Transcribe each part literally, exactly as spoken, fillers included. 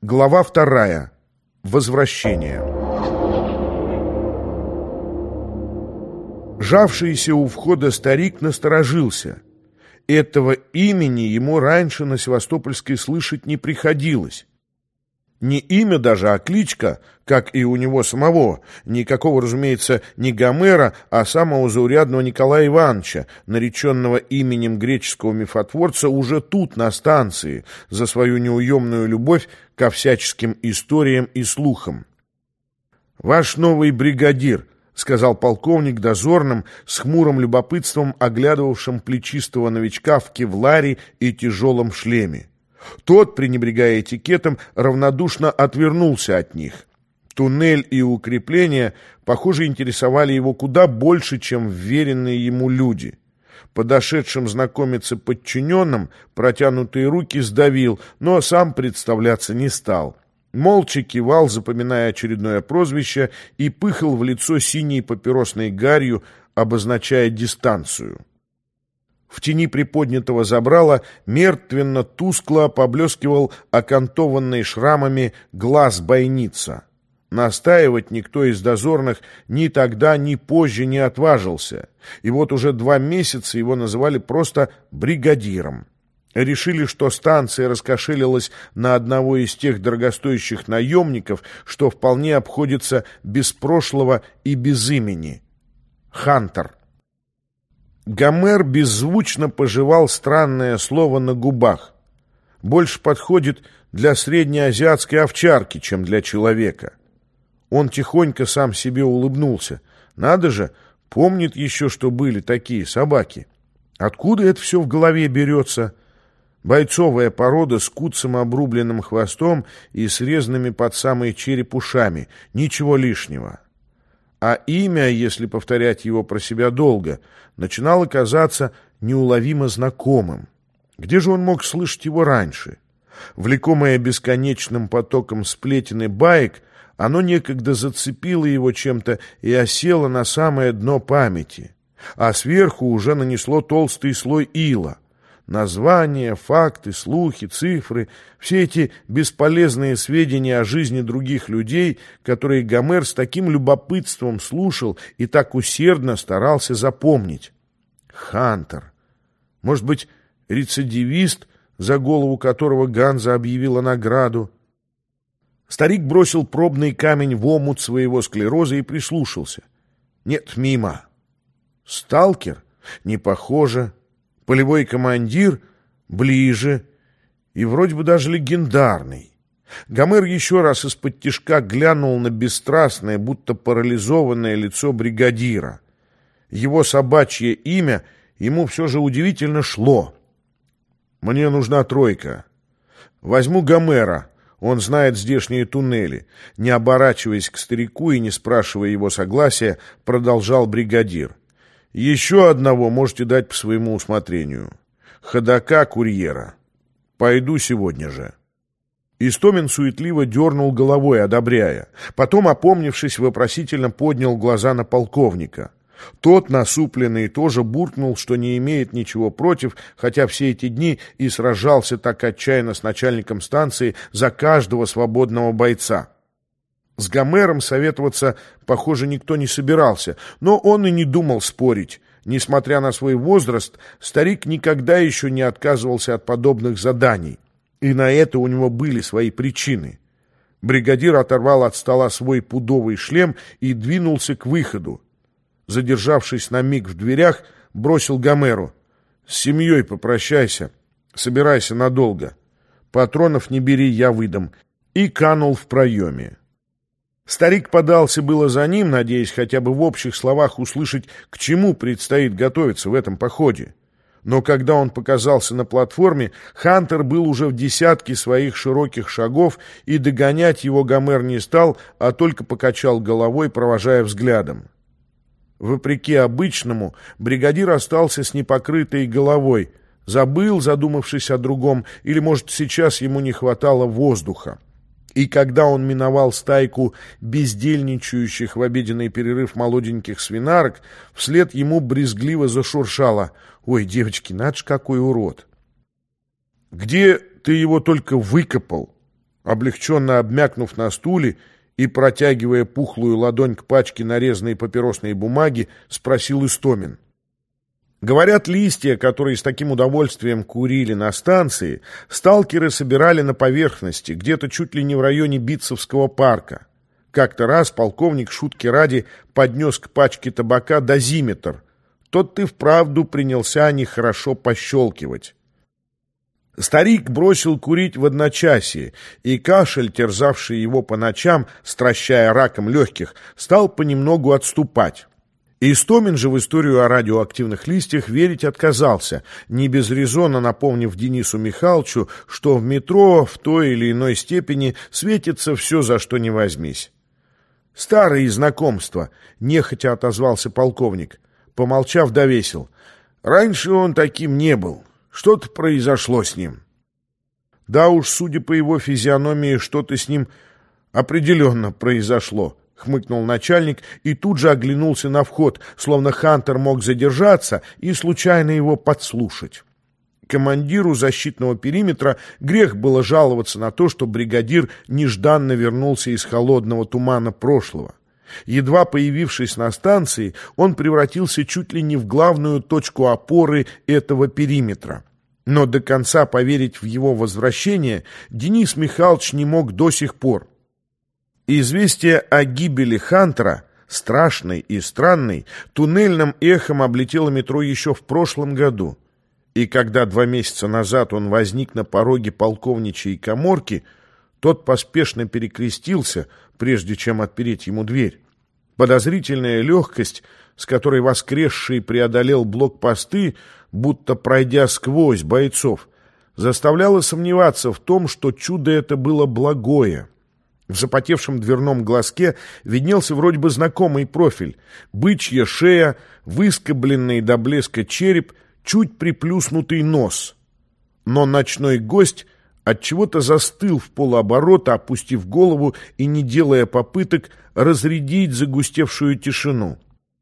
Глава вторая. Возвращение. Жавшийся у входа старик насторожился. Этого имени ему раньше на Севастопольской слышать не приходилось. Не имя даже, а кличка, как и у него самого. Никакого, разумеется, не Гомера, а самого заурядного Николая Ивановича, нареченного именем греческого мифотворца уже тут, на станции, за свою неуемную любовь ко всяческим историям и слухам. «Ваш новый бригадир», — сказал полковник дозорным, с хмурым любопытством оглядывавшим плечистого новичка в кевларе и тяжелом шлеме. Тот, пренебрегая этикетом, равнодушно отвернулся от них. Туннель и укрепления, похоже, интересовали его куда больше, чем вверенные ему люди. Подошедшим знакомиться подчиненным протянутые руки сдавил, но сам представляться не стал. Молча кивал, запоминая очередное прозвище, и пыхал в лицо синей папиросной гарью, обозначая дистанцию. В тени приподнятого забрала мертвенно-тускло поблескивал окантованный шрамами глаз бойница. Настаивать никто из дозорных ни тогда, ни позже не отважился, и вот уже два месяца его называли просто бригадиром. Решили, что станция раскошелилась на одного из тех дорогостоящих наемников, что вполне обходится без прошлого и без имени. Хантер. Гомер беззвучно пожевал странное слово на губах. Больше подходит для среднеазиатской овчарки, чем для человека. Он тихонько сам себе улыбнулся. Надо же, помнит еще, что были такие собаки. Откуда это все в голове берется? Бойцовая порода с куцым обрубленным хвостом и срезанными под самый череп ушами. Ничего лишнего. А имя, если повторять его про себя долго, начинало казаться неуловимо знакомым. Где же он мог слышать его раньше? Влекомое бесконечным потоком сплетен и баек, оно некогда зацепило его чем-то и осело на самое дно памяти, а сверху уже нанесло толстый слой ила. Названия, факты, слухи, цифры — все эти бесполезные сведения о жизни других людей, которые Гомер с таким любопытством слушал и так усердно старался запомнить. Хантер. Может быть, рецидивист, за голову которого Ганза объявила награду? Старик бросил пробный камень в омут своего склероза и прислушался. Нет, мимо. Сталкер? Не похоже. Полевой командир ближе и вроде бы даже легендарный. Гомер еще раз из-под тишка глянул на бесстрастное, будто парализованное лицо бригадира. Его собачье имя ему все же удивительно шло. «Мне нужна тройка. Возьму Гомера, он знает здешние туннели». Не оборачиваясь к старику и не спрашивая его согласия, продолжал бригадир. «Еще одного можете дать по своему усмотрению. Ходока, курьера. Пойду сегодня же». Истомин суетливо дернул головой, одобряя. Потом, опомнившись, вопросительно поднял глаза на полковника. Тот, насупленный, тоже буркнул, что не имеет ничего против, хотя все эти дни и сражался так отчаянно с начальником станции за каждого свободного бойца. С Гомером советоваться, похоже, никто не собирался, но он и не думал спорить. Несмотря на свой возраст, старик никогда еще не отказывался от подобных заданий, и на это у него были свои причины. Бригадир оторвал от стола свой пудовый шлем и двинулся к выходу. Задержавшись на миг в дверях, бросил Гомеру: «С семьей попрощайся, собирайся надолго. Патронов не бери, я выдам», и канул в проеме. Старик подался было за ним, надеясь хотя бы в общих словах услышать, к чему предстоит готовиться в этом походе. Но когда он показался на платформе, Хантер был уже в десятке своих широких шагов, и догонять его Гомер не стал, а только покачал головой, провожая взглядом. Вопреки обычному, бригадир остался с непокрытой головой, забыл, задумавшись о другом, или, может, сейчас ему не хватало воздуха. И когда он миновал стайку бездельничающих в обеденный перерыв молоденьких свинарок, вслед ему брезгливо зашуршало: «Ой, девочки, надо ж какой урод!» «Где ты его только выкопал?» Облегченно обмякнув на стуле и протягивая пухлую ладонь к пачке нарезанной папиросной бумаги, спросил Истомин. Говорят, листья, которые с таким удовольствием курили на станции, сталкеры собирали на поверхности, где-то чуть ли не в районе Битцевского парка. Как-то раз полковник шутки ради поднес к пачке табака дозиметр. Тот ты вправду принялся нехорошо пощелкивать. Старик бросил курить в одночасье, и кашель, терзавший его по ночам, стращая раком легких, стал понемногу отступать. Истомин же в историю о радиоактивных листьях верить отказался, не без резона напомнив Денису Михайловичу, что в метро в той или иной степени светится все, за что не возьмись. «Старые знакомства», — нехотя отозвался полковник. Помолчав, довесил. «Раньше он таким не был. Что-то произошло с ним». «Да уж, судя по его физиономии, что-то с ним определенно произошло», — хмыкнул начальник и тут же оглянулся на вход, словно Хантер мог задержаться и случайно его подслушать. Командиру защитного периметра грех было жаловаться на то, что бригадир нежданно вернулся из холодного тумана прошлого. Едва появившись на станции, он превратился чуть ли не в главную точку опоры этого периметра. Но до конца поверить в его возвращение Денис Михайлович не мог до сих пор. Известие о гибели Хантера, страшной и странной, туннельным эхом облетело метро еще в прошлом году. И когда два месяца назад он возник на пороге полковничьей каморки, тот поспешно перекрестился, прежде чем отпереть ему дверь. Подозрительная легкость, с которой воскресший преодолел блокпосты, будто пройдя сквозь бойцов, заставляла сомневаться в том, что чудо это было благое. В запотевшем дверном глазке виднелся вроде бы знакомый профиль, бычья шея, выскобленный до блеска череп, чуть приплюснутый нос. Но ночной гость отчего-то застыл в полуоборота, опустив голову и не делая попыток разрядить загустевшую тишину.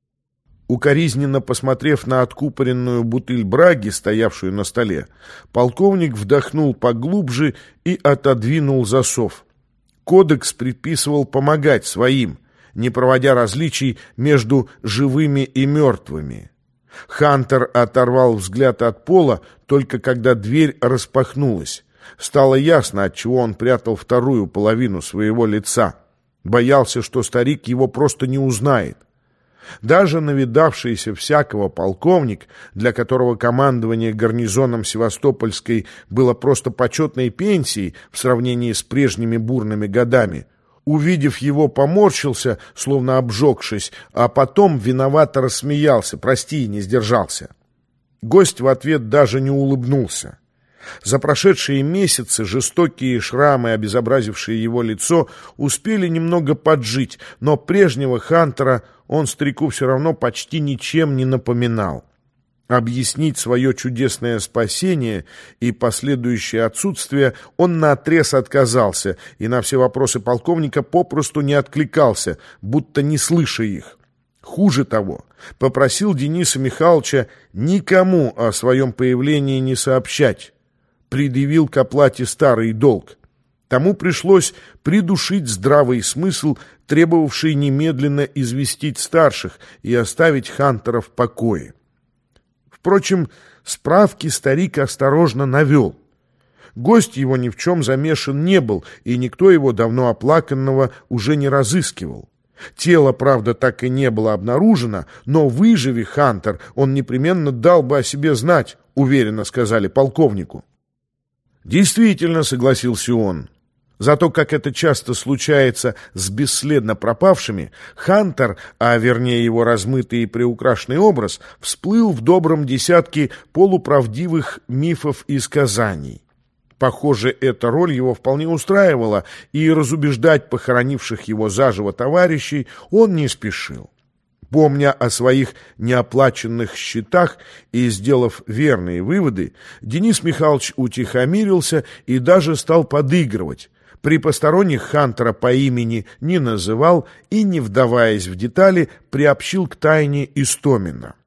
Укоризненно посмотрев на откупоренную бутыль браги, стоявшую на столе, полковник вдохнул поглубже и отодвинул засов. Кодекс предписывал помогать своим, не проводя различий между живыми и мертвыми. Хантер оторвал взгляд от пола, только когда дверь распахнулась. Стало ясно, отчего он прятал вторую половину своего лица. Боялся, что старик его просто не узнает. Даже навидавшийся всякого полковник, для которого командование гарнизоном Севастопольской было просто почетной пенсией в сравнении с прежними бурными годами, увидев его, поморщился, словно обжегшись, а потом виновато рассмеялся, прости, не сдержался. Гость в ответ даже не улыбнулся. За прошедшие месяцы жестокие шрамы, обезобразившие его лицо, успели немного поджить, но прежнего Хантера он старику все равно почти ничем не напоминал. Объяснить свое чудесное спасение и последующее отсутствие он наотрез отказался и на все вопросы полковника попросту не откликался, будто не слыша их. Хуже того, попросил Дениса Михайловича никому о своем появлении не сообщать. Предъявил к оплате старый долг. Тому пришлось придушить здравый смысл, требовавший немедленно известить старших и оставить Хантера в покое. Впрочем, справки старик осторожно навел. Гость его ни в чем замешан не был, и никто его давно оплаканного уже не разыскивал. Тело, правда, так и не было обнаружено, но выживи Хантер, он непременно дал бы о себе знать, уверенно сказали полковнику. Действительно, согласился он. Зато, как это часто случается с бесследно пропавшими, Хантер, а вернее его размытый и приукрашенный образ, всплыл в добром десятке полуправдивых мифов и сказаний. Похоже, эта роль его вполне устраивала, и разубеждать похоронивших его заживо товарищей он не спешил. Помня о своих неоплаченных счетах и сделав верные выводы, Денис Михайлович утихомирился и даже стал подыгрывать. При посторонних Хантера по имени не называл и, не вдаваясь в детали, приобщил к тайне Истомина.